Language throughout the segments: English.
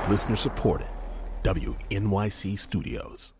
Listener supported. WNYC Studios.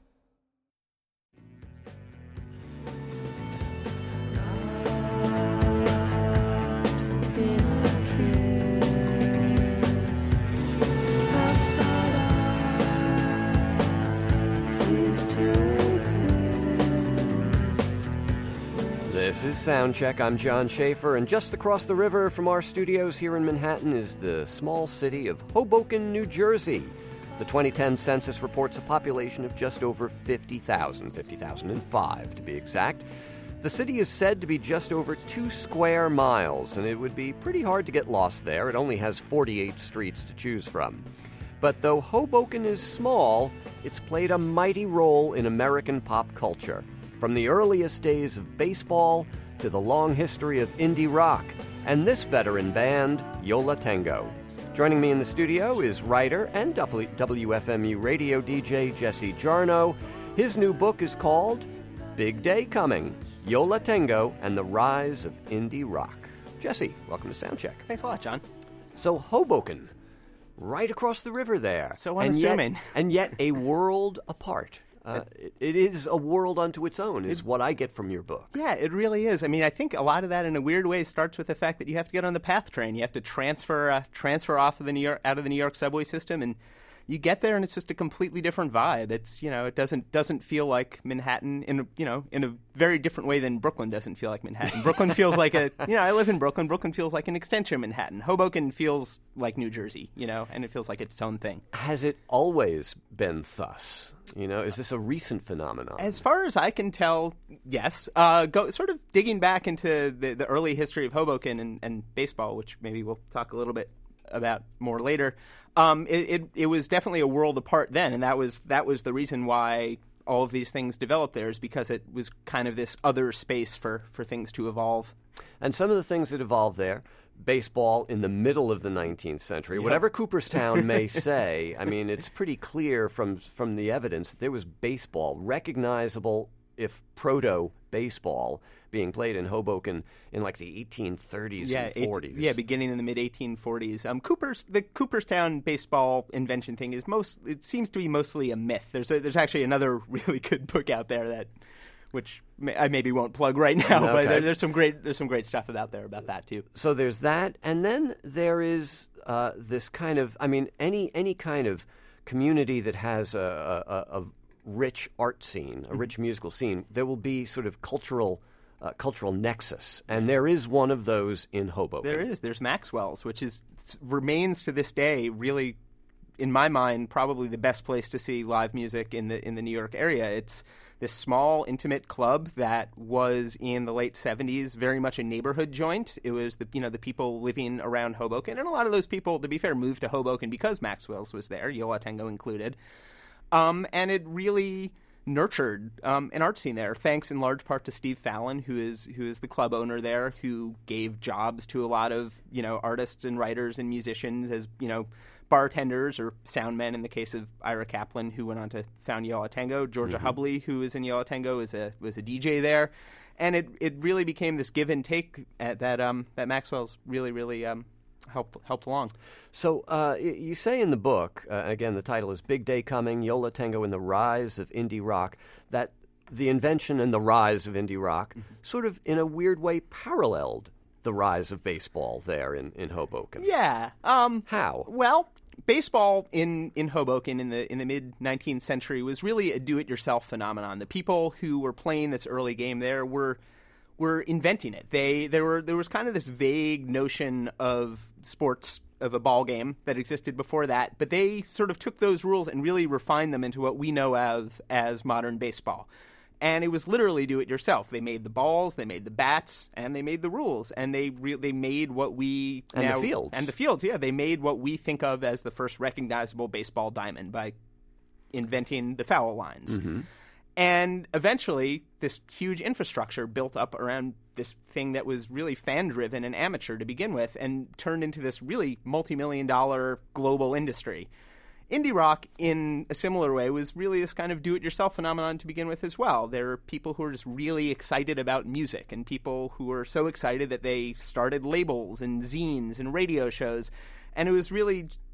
This is Soundcheck. I'm John Schaefer, and just across the river from our studios here in Manhattan is the small city of Hoboken, New Jersey. The 2010 census reports a population of just over 50,000, 50,005 to be exact. The city is said to be just over 2 square miles, and it would be pretty hard to get lost there. It only has 48 streets to choose from. But though Hoboken is small, it's played a mighty role in American pop culture. From the earliest days of baseball to the long history of indie rock, and this veteran band, Yo La Tengo. Joining me in the studio is writer and WFMU radio DJ Jesse Jarnow. His new book is called Big Day Coming, Yo La Tengo and the Rise of Indie Rock. Jesse, welcome to Soundcheck. Thanks a lot, John. So Hoboken, right across the river there. So unassuming. And yet a world apart. It is a world unto its own, is what I get from your book. Yeah, it really is. I mean, I think a lot of that, in a weird way, starts with the fact that you have to get on the PATH train. You have to transfer off of out of the New York subway system, and you get there, and it's just a completely different vibe. It's it doesn't feel like Manhattan in a very different way than Brooklyn doesn't feel like Manhattan. Brooklyn feels like I live in Brooklyn. Brooklyn feels like an extension of Manhattan. Hoboken feels like New Jersey, and it feels like its own thing. Has it always been thus? Is this a recent phenomenon? As far as I can tell, yes. Sort of digging back into the early history of Hoboken and baseball, which maybe we'll talk a little bit about more later. It was definitely a world apart then, and that was the reason why all of these things developed there, is because it was kind of this other space for things to evolve. And some of the things that evolved there, baseball in the middle of the 19th century, yep. Whatever Cooperstown may say, I mean, it's pretty clear from the evidence that there was baseball, recognizable, if proto-baseball, being played in Hoboken in like the 1830s and 40s. Beginning in the mid-1840s. The Cooperstown baseball invention thing it seems to be mostly a myth. There's actually another really good book out there which I maybe won't plug right now, okay. But there's some great stuff about that too. So there's that, and then there is this kind of, I mean, any kind of community that has a rich art scene, a rich musical scene, there will be sort of cultural nexus, and there is one of those in Hoboken. There is. There's Maxwell's, which remains to this day really, in my mind, probably the best place to see live music in the New York area. It's this small, intimate club that was in the late 70s very much a neighborhood joint. It was the people living around Hoboken, and a lot of those people, to be fair, moved to Hoboken because Maxwell's was there, Yo La Tengo included. And it really nurtured an art scene there, thanks in large part to Steve Fallon, who is the club owner there, who gave jobs to a lot of artists and writers and musicians as bartenders or soundmen in the case of Ira Kaplan, who went on to found Yo La Tengo. Georgia Hubley, who is in Yo La Tengo, was a DJ there, and it really became this give and take that Maxwell's really helped along. So you say in the book, again, the title is Big Day Coming, Yo La Tengo and the Rise of Indie Rock, that the invention and the rise of indie rock sort of in a weird way paralleled the rise of baseball there in Hoboken. Yeah. How? Well, baseball in Hoboken in the mid-19th century was really a do-it-yourself phenomenon. The people who were playing this early game there were inventing it. There was kind of this vague notion of sports, of a ball game that existed before that, but they sort of took those rules and really refined them into what we know of as modern baseball. And it was literally do it yourself. They made the balls, they made the bats, and they made the rules, and they made what we the fields. And the fields, yeah, they made what we think of as the first recognizable baseball diamond by inventing the foul lines. Mm-hmm. And eventually, this huge infrastructure built up around this thing that was really fan-driven and amateur to begin with, and turned into this really multi-million-dollar global industry. Indie rock, in a similar way, was really this kind of do-it-yourself phenomenon to begin with as well. There are people who are just really excited about music, and people who are so excited that they started labels and zines and radio shows. And it was really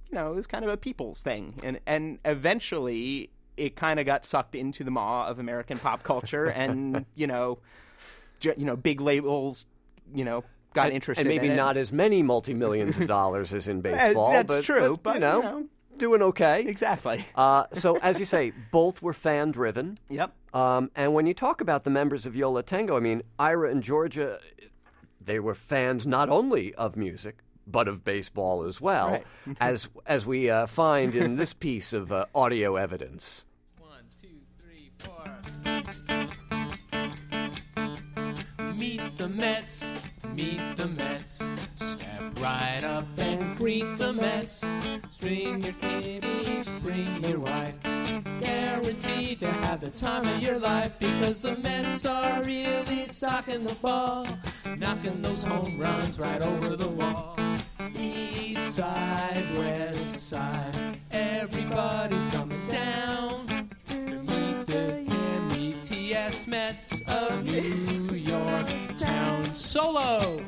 it was kind of a people's thing, and eventually it kind of got sucked into the maw of American pop culture, and big labels, got interested and maybe in it. not as many multi-millions of dollars as in baseball. That's true, but doing okay. Exactly. So, as you say, both were fan-driven. Yep. And when you talk about the members of Yo La Tengo, I mean, Ira and Georgia, they were fans not only of music, but of baseball as well, right. as we find in this piece of audio evidence. 1, 2, 3, 4. Meet the Mets, meet the Mets. Step right up and greet the Mets. String your kitties, bring your wife. Guaranteed to have the time of your life, because the Mets are really stocking the ball, knocking those home runs right over the wall. East side, west side, everybody's coming down to meet the METS Mets of New York Town. Solo!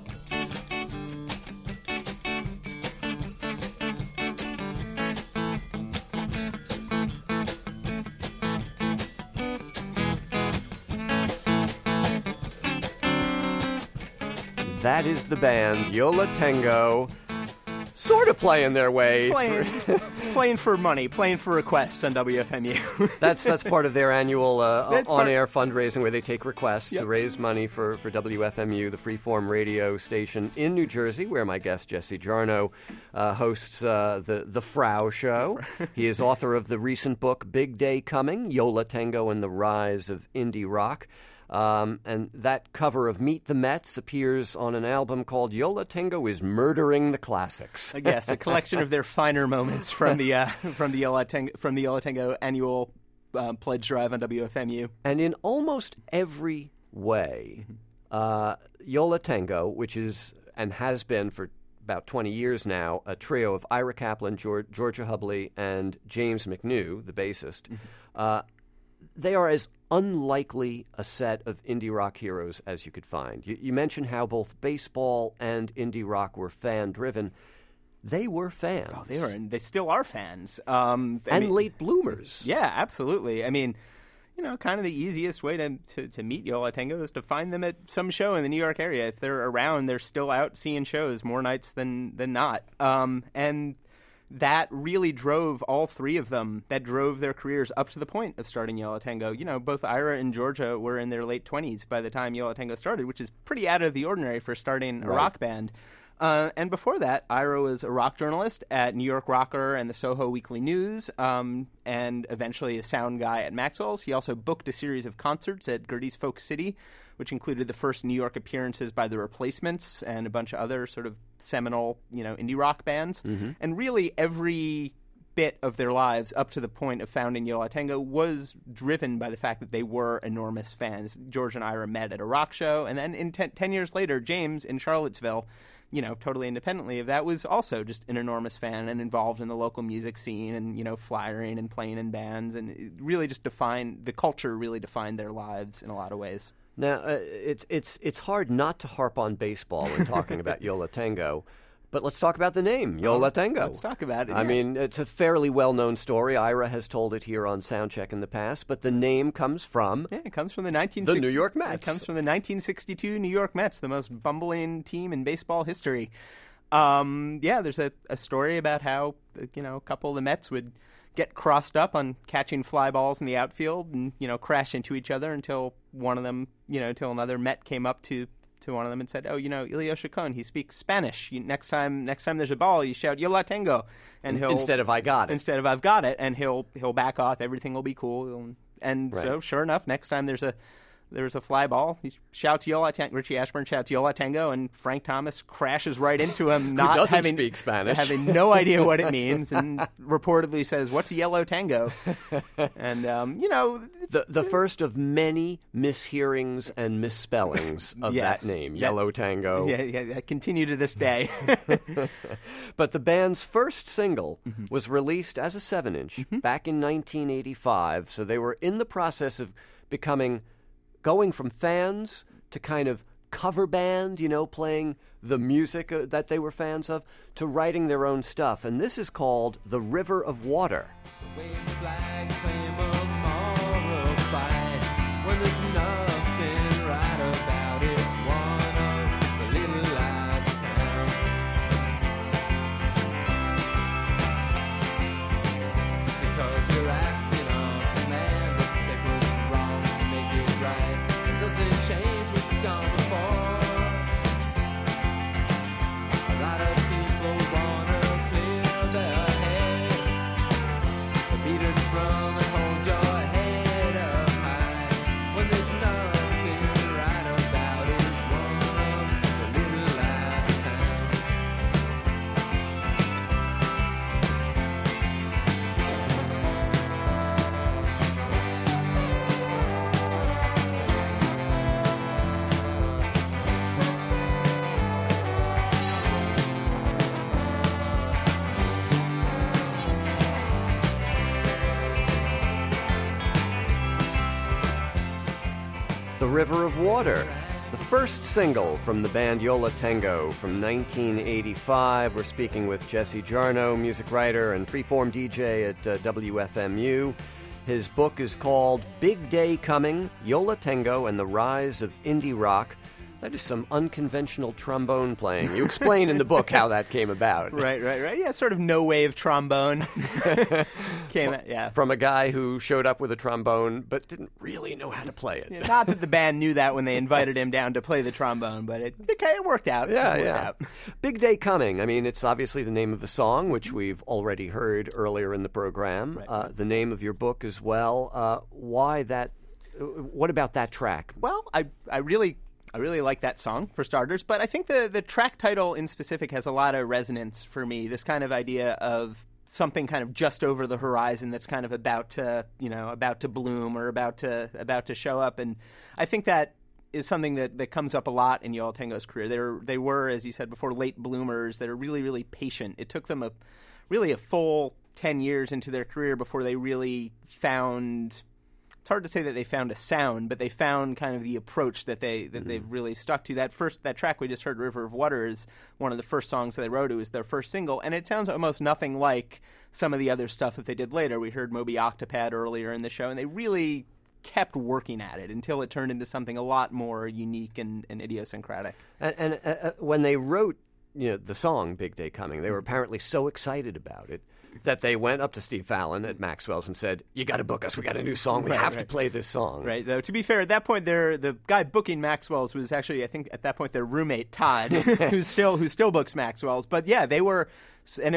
That is the band, Yo La Tengo, sort of playing their way. Playing for money, playing for requests on WFMU. That's part of their annual on-air fundraising, where they take requests to raise money for WFMU, the freeform radio station in New Jersey, where my guest Jesse Jarnow hosts the Frau Show. He is author of the recent book Big Day Coming, Yo La Tengo and the Rise of Indie Rock. And that cover of Meet the Mets appears on an album called Yo La Tengo is Murdering the Classics. Yes, a collection of their finer moments from the Yo La Tengo annual pledge drive on WFMU. And in almost every way, Yo La Tengo, which is and has been for about 20 years now, a trio of Ira Kaplan, Georgia Hubley, and James McNew, the bassist, they are as unlikely a set of indie rock heroes as you could find. You mentioned how both baseball and indie rock were fan-driven. They were fans. Oh, they were, and they still are fans. Late bloomers. Yeah, absolutely. I mean, kind of the easiest way to meet Yo La Tengo is to find them at some show in the New York area. If they're around, they're still out seeing shows more nights than not. And that really drove all three of them. That drove their careers up to the point of starting Yo La Tengo. Both Ira and Georgia were in their late 20s by the time Yo La Tengo started, which is pretty out of the ordinary for starting a rock band. And before that, Ira was a rock journalist at New York Rocker and the Soho Weekly News, and eventually a sound guy at Maxwell's. He also booked a series of concerts at Gertie's Folk City, which included the first New York appearances by The Replacements and a bunch of other sort of seminal, indie rock bands. Mm-hmm. And really every bit of their lives up to the point of founding Yo La Tengo was driven by the fact that they were enormous fans. George and Ira met at a rock show, and then 10 years later, James in Charlottesville, totally independently of that, was also just an enormous fan and involved in the local music scene and, flyering and playing in bands, and it really just the culture really defined their lives in a lot of ways. Now, it's hard not to harp on baseball when talking about Yo La Tengo, but let's talk about the name, Yo La Tengo. Let's talk about it. I mean, it's a fairly well-known story. Ira has told it here on Soundcheck in the past, but the name comes from... Yeah, it comes from the New York Mets. It comes from the 1962 New York Mets, the most bumbling team in baseball history. There's a story about how, a couple of the Mets would get crossed up on catching fly balls in the outfield and, crash into each other until one of them, until another Met came up to one of them and said, Ilio Chacon, he speaks Spanish. Next time there's a ball, you shout, Yo La Tengo. And he'll... Instead of I got it. Instead of I've got it. And he'll back off. Everything will be cool. And right. So, sure enough, next time there's a fly ball, he shouts Yo La Tengo. Richie Ashburn shouts Yo La Tengo, and Frank Thomas crashes right into him, not doesn't speak Spanish, having no idea what it means, and reportedly says, "What's a yellow tango?" And the first of many mishearings and misspellings of that name, Yellow Tango. Yeah, continue to this day. But the band's first single was released as a 7-inch back in 1985, so they were in the process of going from fans to kind of cover band, playing the music that they were fans of to writing their own stuff. And this is called The River of Water. Wave the flag, claim a moral fight. When there's nothing right about it, one of the little lies of town. Just because you're acting on command doesn't take what's wrong and make it right. It doesn't change what's gone before. A lot of people wanna clear their head. Beat a drum and hold your head up high. When there's nothing right about it, one of the little lies of town. The River of Water, the first single from the band Yo La Tengo from 1985. We're speaking with Jesse Jarnow, music writer and freeform DJ at WFMU. His book is called Big Day Coming, Yo La Tengo and the Rise of Indie Rock. That is some unconventional trombone playing. You explain in the book how that came about. Right. Yeah, sort of no-wave trombone. Yeah. From a guy who showed up with a trombone but didn't really know how to play it. Yeah, not that the band knew that when they invited him down to play the trombone, but it worked out. Yeah. Big Day Coming. I mean, it's obviously the name of the song, which we've already heard earlier in the program. Right. The name of your book as well. Why that? What about that track? Well, I really like that song, for starters, but I think the track title in specific has a lot of resonance for me. This kind of idea of something kind of just over the horizon that's kind of about to bloom or about to show up, and I think that is something that comes up a lot in Yo La Tengo's career. They were, as you said before, late bloomers that are really, really patient. It took them a full 10 years into their career before they really found. It's hard to say that they found a sound, but they found kind of the approach that they've really stuck to. That track we just heard, River of Water, is one of the first songs that they wrote. It was their first single, and it sounds almost nothing like some of the other stuff that they did later. We heard Moby Octopad earlier in the show, and they really kept working at it until it turned into something a lot more unique and idiosyncratic. And when they wrote the song Big Day Coming, they were apparently so excited about it that they went up to Steve Fallon at Maxwell's and said, "You got to book us. We got a new song. We have to play this song." Right. Though to be fair, at that point, the guy booking Maxwell's was actually, I think, at that point, their roommate Todd, who still books Maxwell's. But yeah, they were, and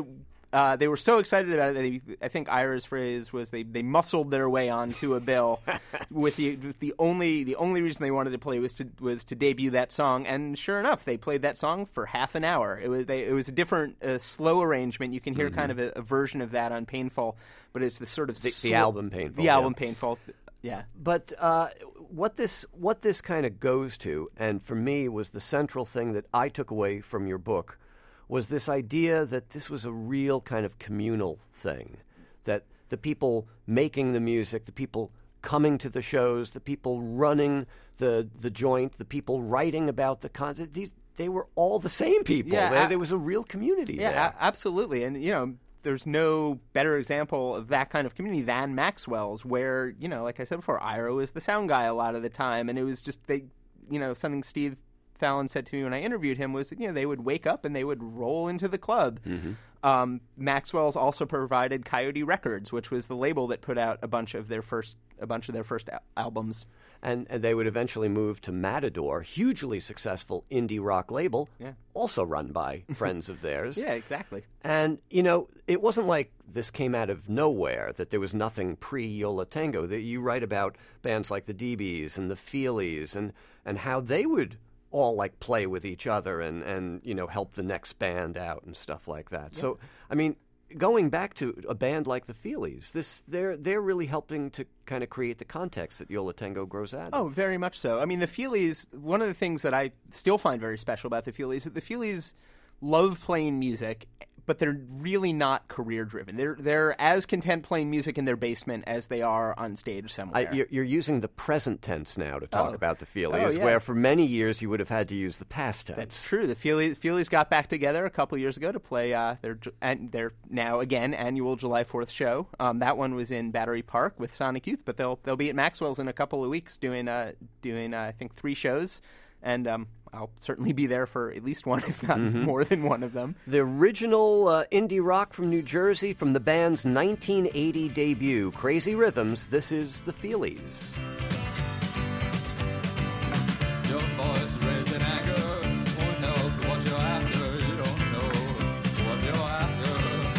they were so excited about it. I think Ira's phrase was they muscled their way onto a bill with the only reason they wanted to play was to debut that song. And sure enough, they played that song for half an hour. It was a different slow arrangement. You can hear kind of a version of that on Painful, but it's the sort of the album Painful. The album Painful. Yeah. But what this kind of goes to, and for me was the central thing that I took away from your book, was this idea that this was a real kind of communal thing, that the people making the music, the people coming to the shows, the people running the joint, the people writing about the content, they were all the same people. Yeah, there was a real community there. Yeah, absolutely. And, there's no better example of that kind of community than Maxwell's, where, like I said before, Ira was the sound guy a lot of the time, and it was just, something Steve Fallon said to me when I interviewed him was that, they would wake up and they would roll into the club. Mm-hmm. Maxwell's also provided Coyote Records, which was the label that put out a bunch of their first albums. And they would eventually move to Matador, hugely successful indie rock label, also run by friends of theirs. Yeah, exactly. And, it wasn't like this came out of nowhere, that there was nothing pre-Yo La Tengo. You write about bands like the DBs and the Feelies and how they would all play with each other and help the next band out and stuff like that. Yeah. So, I mean, going back to a band like the Feelies, they're really helping to kind of create the context that Yo La Tengo grows out of. Oh, very much so. I mean, the Feelies, one of the things that I still find very special about the Feelies is that the Feelies love playing music, but they're really not career driven. They're as content playing music in their basement as they are on stage somewhere. You're using the present tense now to talk about the Feelies, yeah. where for many years you would have had to use the past tense. That's true. The Feelies got back together a couple years ago to play their now again annual July 4th show. That one was in Battery Park with Sonic Youth, but they'll be at Maxwell's in a couple of weeks doing I think 3 shows, and I'll certainly be there for at least one, if not more than one of them. The original indie rock from New Jersey from the band's 1980 debut, Crazy Rhythms. This is the Feelies. Your voice raised in anger, won't know what you're after. You don't know what you're after.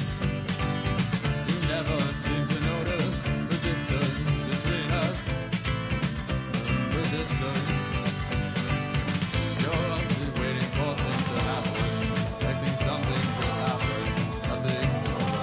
You never seem to notice the distance between us. The distance. You're only waiting for things to happen, expecting something to happen. Nothing.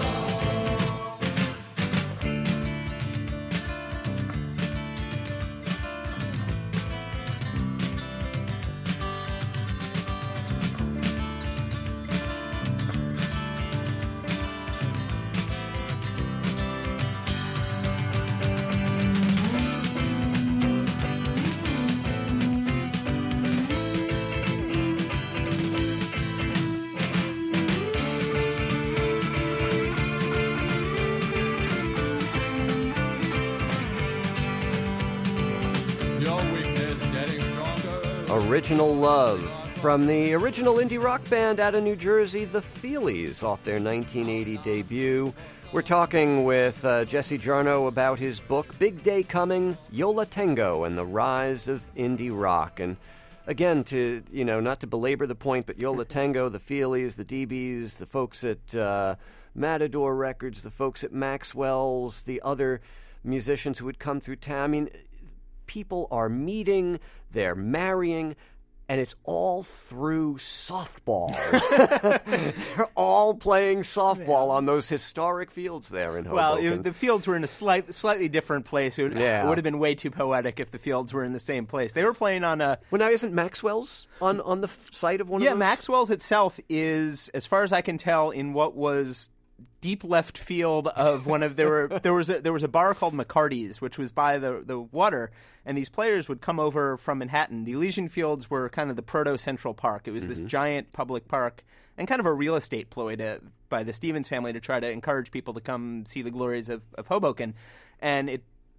Your weakness getting stronger. Original Love from the original indie rock band out of New Jersey, the Feelies, off their 1980 debut. We're talking with Jesse Jarnow about his book, Big Day Coming, Yo La Tengo and the Rise of Indie Rock. And again, to not to belabor the point, but Yo La Tengo, the Feelies, the DBs, the folks at Matador Records, the folks at Maxwell's, the other musicians who would come through town. I mean, people are meeting, they're marrying, and it's all through softball. They're all playing softball on those historic fields there in Hoboken. Well, the fields were in a slightly different place. It would have been way too poetic if the fields were in the same place. They were playing on a... Well, now isn't Maxwell's on the site of one of those? Yeah, Maxwell's itself is, as far as I can tell, in what was deep left field of one of there was a bar called McCarty's, which was by the water, and these players would come over from Manhattan. The Elysian Fields were kind of the proto Central Park. It was this giant public park and kind of a real estate ploy by the Stevens family to try to encourage people to come see the glories of Hoboken, and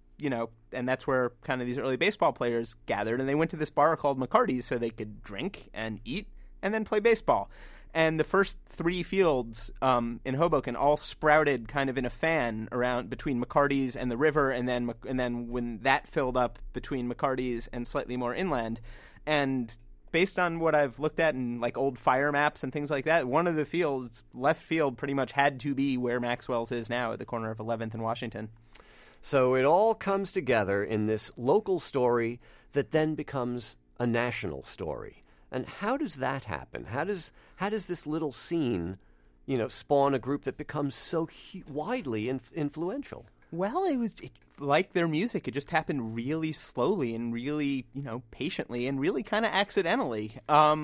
and that's where kind of these early baseball players gathered, and they went to this bar called McCarty's so they could drink and eat and then play baseball. And the first 3 fields in Hoboken all sprouted kind of in a fan around between McCarty's and the river, and then when that filled up between McCarty's and slightly more inland. And based on what I've looked at in like old fire maps and things like that, one of the fields, left field, pretty much had to be where Maxwell's is now at the corner of 11th and Washington. So it all comes together in this local story that then becomes a national story. And how does that happen? How does this little scene, spawn a group that becomes so widely influential? Well, it like their music. It just happened really slowly and really, patiently and really kind of accidentally.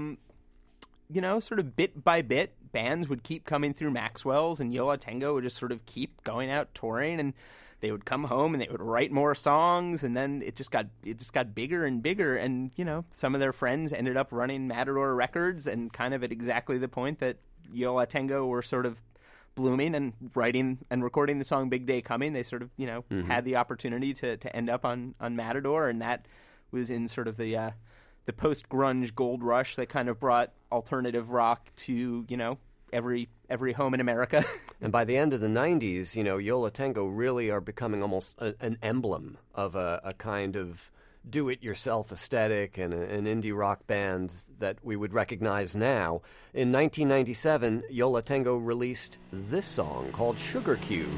Sort of bit by bit, bands would keep coming through Maxwell's, and Yo La Tengo would just sort of keep going out touring, and they would come home and they would write more songs, and then it just got bigger and bigger, and some of their friends ended up running Matador Records, and kind of at exactly the point that Yo La Tengo were sort of blooming and writing and recording the song Big Day Coming, they sort of had the opportunity to end up on Matador, and that was in sort of the post-grunge gold rush that kind of brought alternative rock to every home in America. And by the end of the 90s, Yo La Tengo really are becoming almost an emblem of a kind of do-it-yourself aesthetic and an indie rock band that we would recognize now. In 1997, Yo La Tengo released this song called Sugar Cube.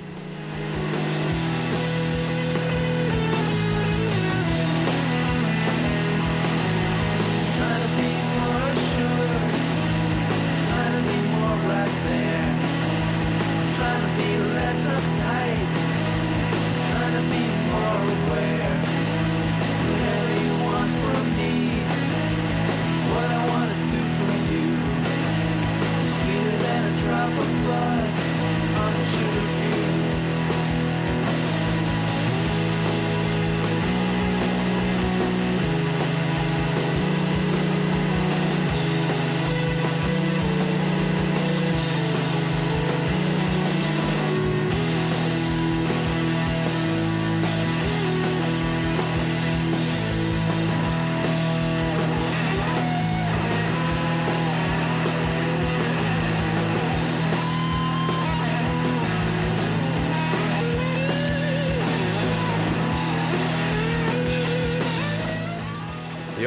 Drop of blood.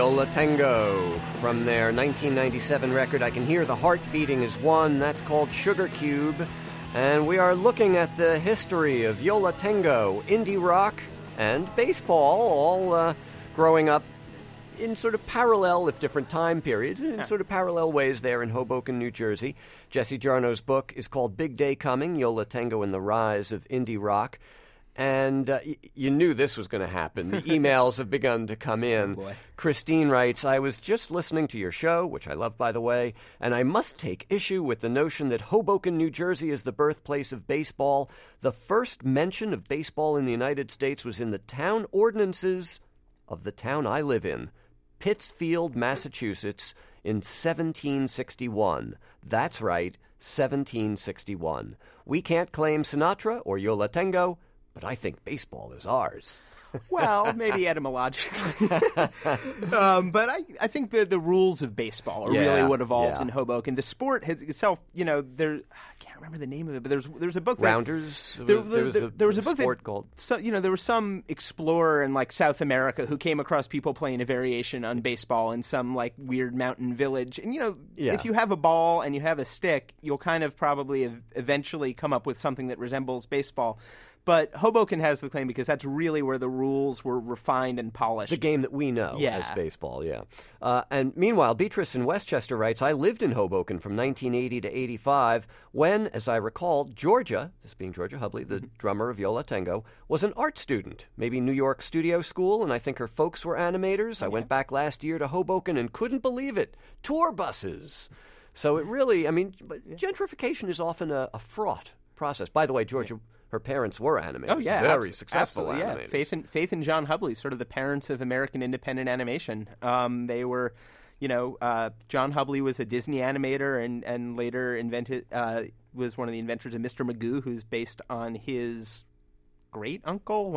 Yo La Tengo from their 1997 record, I Can Hear the Heart Beating is one. That's called Sugar Cube. And we are looking at the history of Yo La Tengo, indie rock, and baseball, all growing up in sort of parallel, if different time periods, in sort of parallel ways there in Hoboken, New Jersey. Jesse Jarno's book is called Big Day Coming, Yo La Tengo and the Rise of Indie Rock. And you knew this was going to happen. The emails have begun to come in. Oh boy. Christine writes, I was just listening to your show, which I love, by the way, and I must take issue with the notion that Hoboken, New Jersey is the birthplace of baseball. The first mention of baseball in the United States was in the town ordinances of the town I live in, Pittsfield, Massachusetts, in 1761. That's right, 1761. We can't claim Sinatra or Yo La Tengo, but I think baseball is ours. Well, maybe etymologically. But I think the rules of baseball are really what evolved in Hoboken. The sport has itself, I can't remember the name of it, but there's a book that... Rounders? There was a book sport called... So, there was some explorer in, South America who came across people playing a variation on baseball in some, weird mountain village. And, if you have a ball and you have a stick, you'll kind of probably eventually come up with something that resembles baseball. But Hoboken has the claim because that's really where the rules were refined and polished. The game that we know as baseball, and meanwhile, Beatrice in Westchester writes, I lived in Hoboken from 1980 to 85 when, as I recall, Georgia, this being Georgia Hubley, the drummer of Yo La Tengo, was an art student, maybe New York Studio School, and I think her folks were animators. I went back last year to Hoboken and couldn't believe it. Tour buses. So it really, gentrification is often a fraught process. By the way, Georgia... Her parents were animators. Oh, yeah. Very successful animators. Yeah. Faith and John Hubley, sort of the parents of American independent animation. They were, John Hubley was a Disney animator and later was one of the inventors of Mr. Magoo, who's based on his great-uncle.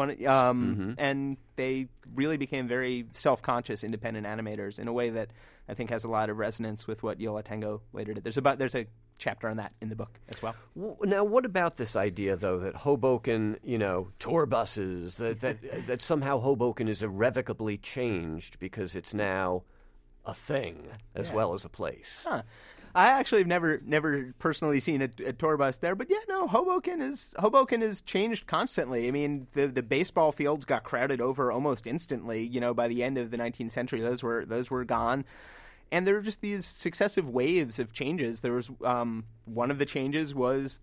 And they really became very self-conscious independent animators in a way that I think has a lot of resonance with what Yo La Tengo later did. There's a chapter on that in the book as well. Now, what about this idea, though, that Hoboken, tour buses, that somehow Hoboken is irrevocably changed because it's now a thing as well as a place? Huh. I actually have never personally seen a tour bus there, but Hoboken has changed constantly. I mean, the baseball fields got crowded over almost instantly. By the end of the 19th century, those were gone. And there were just these successive waves of changes. There was one of the changes was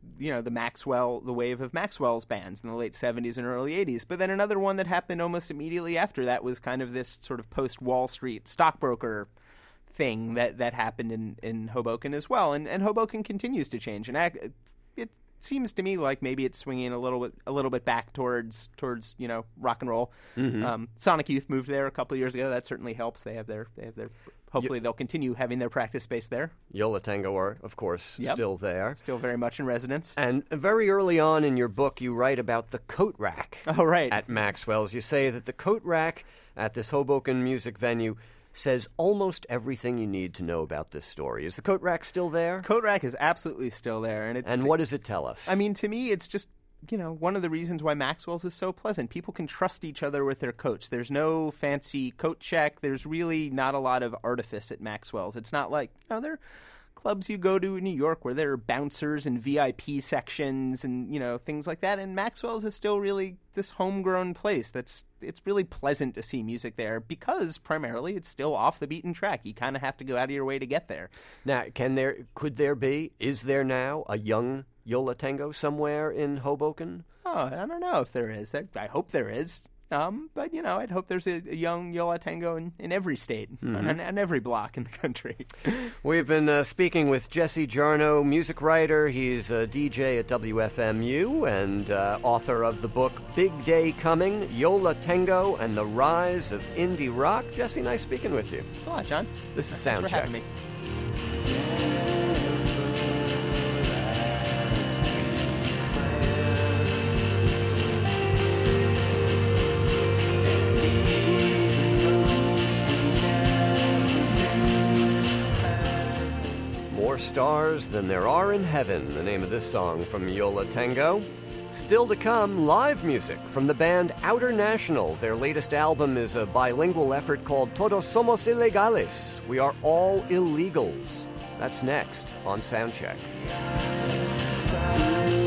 the wave of Maxwell's bands in the late 70s and early 80s. But then another one that happened almost immediately after that was kind of this sort of post-Wall Street stockbroker thing that happened in Hoboken as well. And Hoboken continues to change. And it seems to me like maybe it's swinging a little bit back towards rock and roll. Mm-hmm. Sonic Youth moved there a couple of years ago. That certainly helps. They have their. Hopefully, they'll continue having their practice space there. Yo La Tengo are, of course, still there. Still very much in residence. And very early on in your book, you write about the coat rack at Maxwell's. You say that the coat rack at this Hoboken music venue says almost everything you need to know about this story. Is the coat rack still there? Coat rack is absolutely still there. And what does it tell us? I mean, to me, it's just... one of the reasons why Maxwell's is so pleasant. People can trust each other with their coats. There's no fancy coat check. There's really not a lot of artifice at Maxwell's. It's not like, there are clubs you go to in New York where there are bouncers and VIP sections and, things like that. And Maxwell's is still really this homegrown place. It's really pleasant to see music there because primarily it's still off the beaten track. You kind of have to go out of your way to get there. Now, is there now a young Yo La Tengo somewhere in Hoboken? Oh, I don't know if there is. I hope there is. But, I'd hope there's a young Yo La Tengo in every state and every block in the country. We've been speaking with Jesse Jarno, music writer. He's a DJ at WFMU and author of the book Big Day Coming, Yo La Tengo and the Rise of Indie Rock. Jesse, nice speaking with you. Thanks a lot, John. This is Thanks Soundcheck. for having me. More stars than there are in heaven, the name of this song from Yo La Tengo. Still to come, live music from the band Outer National. Their latest album is a bilingual effort called Todos Somos Ilegales. We are all illegals. That's next on Soundcheck.